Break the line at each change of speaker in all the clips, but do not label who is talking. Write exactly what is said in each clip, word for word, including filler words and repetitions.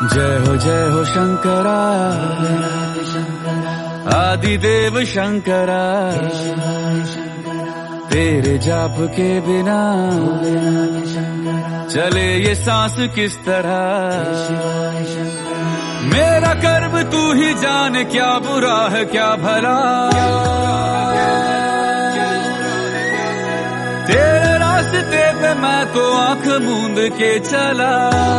जय हो जय हो शंकरा, आदिदेव शंकरा, तेरे जाप के बिना चले ये सांस किस तरह। मेरा कर्म तू ही जाने, क्या बुरा है क्या भला। तेरे रास्ते पे मैं तो आंख मूंद के चला,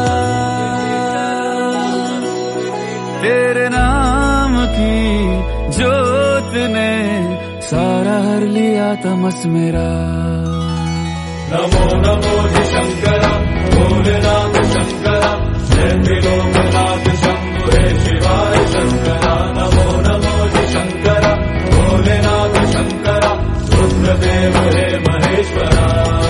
तेरे नाम की जोत ने सारा हर लिया तमस मेरा।
नमो नमो जी शंकरा, भोलेनाथ शंकरा, जय त्रिलोकनाथ शंभु हे शिवाय शंकरा। नमो नमो जी शंकरा, भोलेनाथ शंकरा, रुद्रदेव हे महेश्वरा।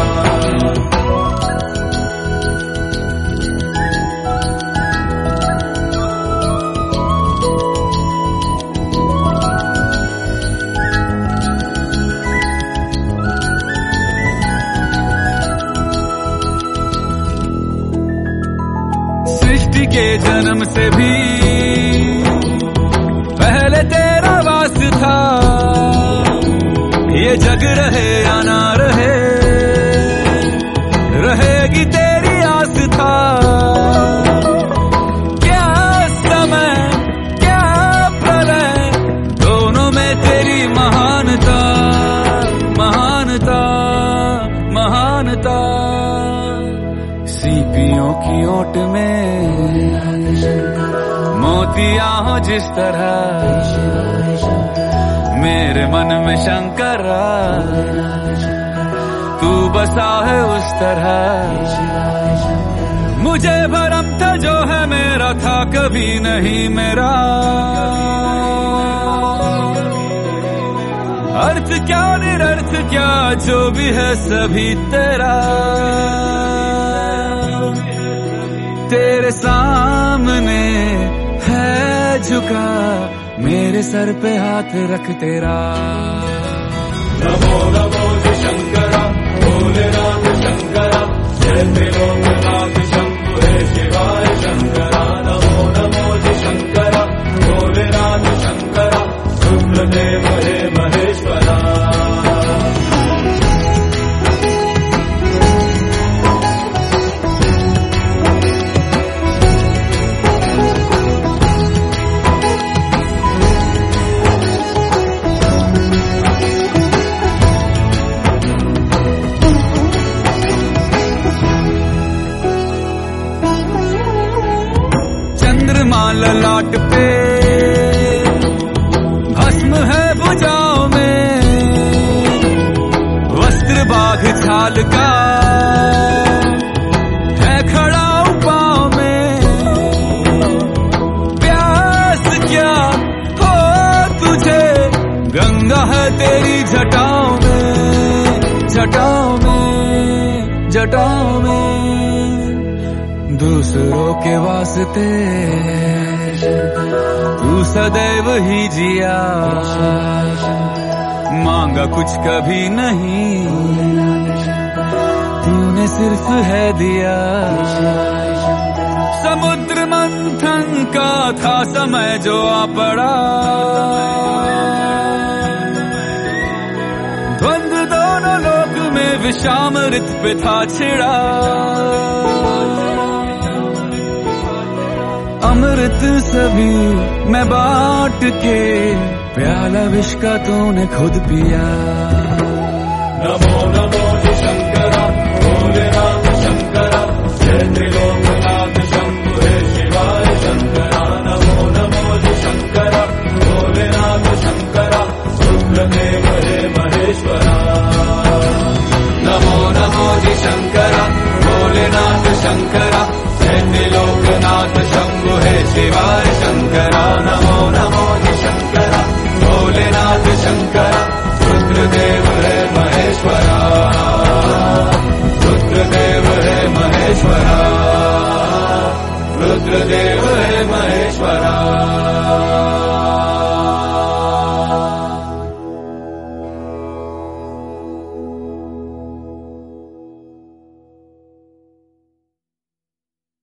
सृष्टि के जन्म से भी पहले तेरा वास था, ये जग रहे या ना रहे, रहेगी तेरी आस था। क्या समय क्या प्रलय, दोनों में तेरी महानता महानता महानता। सीपियों की ओट में मोतियां हो जिस तरह, मेरे मन में शंकरा तू बसा है उस तरह। मुझे भरम था जो है मेरा था कभी नहीं मेरा, अर्थ क्या निरर्थ क्या जो भी है सभी तेरा। तेरे सामने है झुका मेरे सर पे हाथ रख तेरा।
नमो नमो जी शंकरा, भोलेनाथ शंकरा, जय त्रिलोकनाथ शंभु हे शिवाय शंकरा। नमो नमो जी शंकरा, भोलेनाथ शंकरा, रुद्रदेव हे महेश्वरा।
ललाट पे भस्म है भुजाओं में, वस्त्र बाघ छाल का है खड़ा पाँव में। प्यास क्या हो तुझे, गंगा है तेरी जटाओं में जटाओं में जटाओं में। दूसरों के वास्ते तू सदैव ही जिया, मांगा कुछ कभी नहीं तूने सिर्फ है दिया। समुद्र मंथन का था समय जो आ पड़ा, द्वंद्व दोनों लोक में विषामृत पे था छिड़ा। अमृत सभी मैं बांट के, प्याला विष का तूने खुद पिया।
नमो नमो जी शंकरा, भोलेनाथ शंकरा, जय त्रिलोकनाथ शंभु हे शिवाय शंकरा। नमो नमो जी शंकरा, भोलेनाथ शंकरा, रुद्रदेव हे महेश्वरा। नमो नमो जी शंकरा, भोलेनाथ शंकरा, जय त्रिलोकनाथ शंभु हे शिवाय शंकरा। नमो नमो जी शंकरा, भोलेनाथ शंकरा, रुद्रदेव हे महेश्वरा। रुद्रदेव हे महेश्वरा, रुद्रदेव हे महेश्वरा।